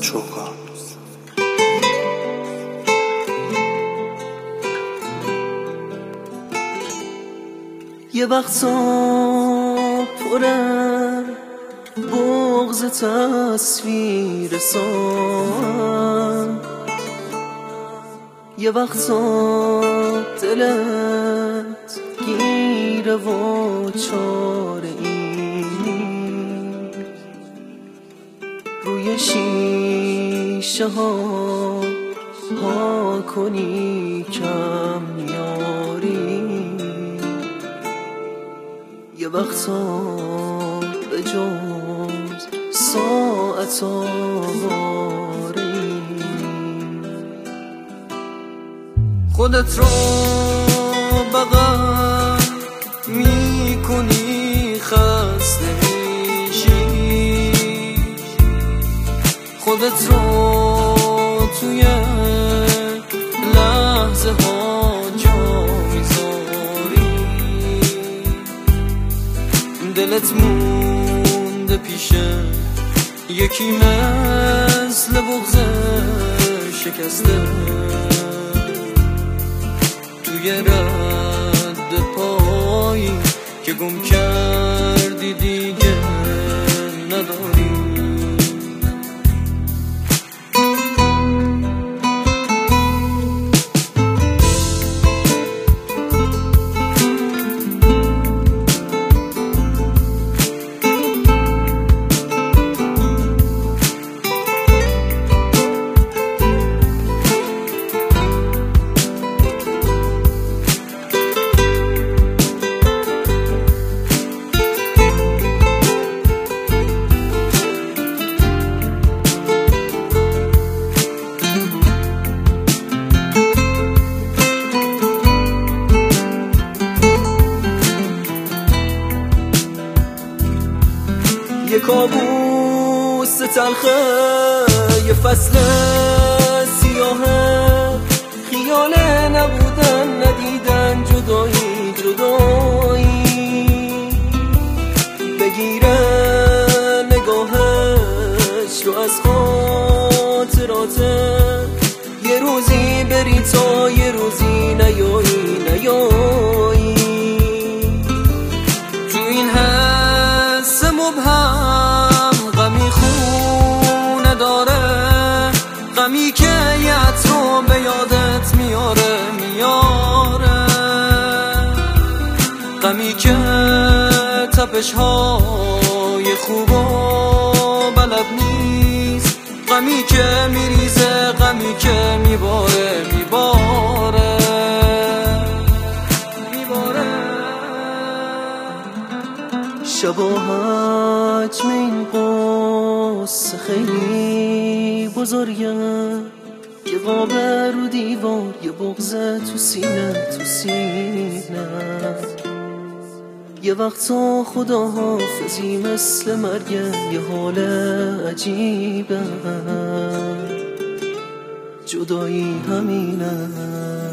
چوگان. یه وقتا پره بغض تصویر سان، یه وقتا دلت گیره و چاره ای، روی شیشه ها کنی کم میاری، یه وقتا به جز ساعت آواری، خودت رو بغل میکنی خسته میشی، خودت رو توی لحظه ها جا میذاری، دلت مونده پیشه یکی مثل بغض شکسته، توی رد پایی که گم کردی دیگه نداری. یه کابوس تلخه، یه فصل سیاهه، خیال نبودن ندیدن، جدایی جدایی، بگیره نگاهش رو از خاطراته، یه روزی بری تا یه روزی نیایی نیایی، تو این حس مبهم غمی خونه داره، غمی که یه عطر به یادت میاره، غمی که تپش های خوب و بلد نیست، غمی که میریزه، غمی که میباره شبا حجم این قصه خیلی بزرگه، یه قاب رو دیوار، یه بغض تو سینه یه وقتا خداحافظی مثل مرگه، یه حال عجیبه، جدایی همینه.